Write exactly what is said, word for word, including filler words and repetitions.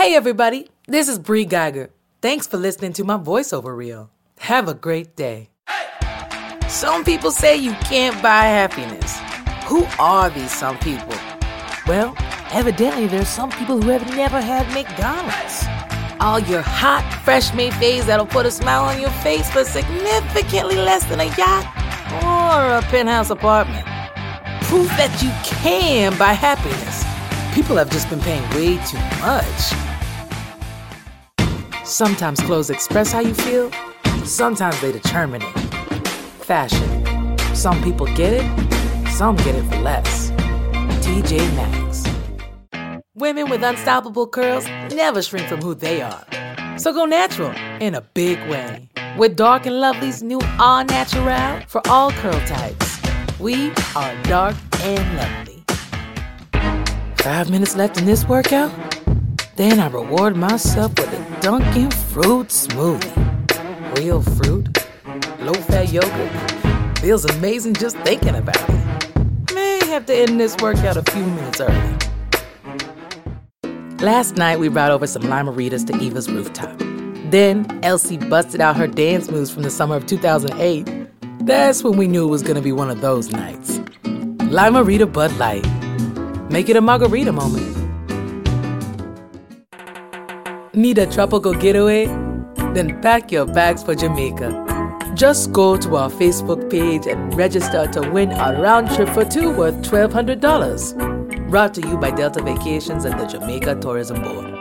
Hey everybody, this is Bree Geiger. Thanks for listening to my voiceover reel. Have a great day. Some people say you can't buy happiness. Who are these some people? Well, evidently there's some people who have never had McDonald's. All your hot, fresh-made fades that'll put a smile on your face for significantly less than a yacht or a penthouse apartment. Proof that you can buy happiness. People have just been paying way too much. Sometimes clothes express how you feel. Sometimes they determine it. Fashion. Some people get it. Some get it for less. T J Maxx. Women with unstoppable curls never shrink from who they are. So go natural in a big way. With Dark and Lovely's new All Natural for all curl types. We are Dark and Lovely. Five minutes left in this workout? Then I reward myself with a Dunkin' Fruit Smoothie. Real fruit, low-fat yogurt. Feels amazing just thinking about it. May have to end this workout a few minutes early. Last night, we brought over some Lime-A-Ritas to Eva's rooftop. Then, Elsie busted out her dance moves from the summer of two thousand eight. That's when we knew it was going to be one of those nights. Lime-A-Rita Bud Light. Make it a margarita moment. Need a tropical getaway? Then pack your bags for Jamaica. Just go to our Facebook page and register to win a round trip for two worth twelve hundred dollars. Brought to you by Delta Vacations and the Jamaica Tourism Board.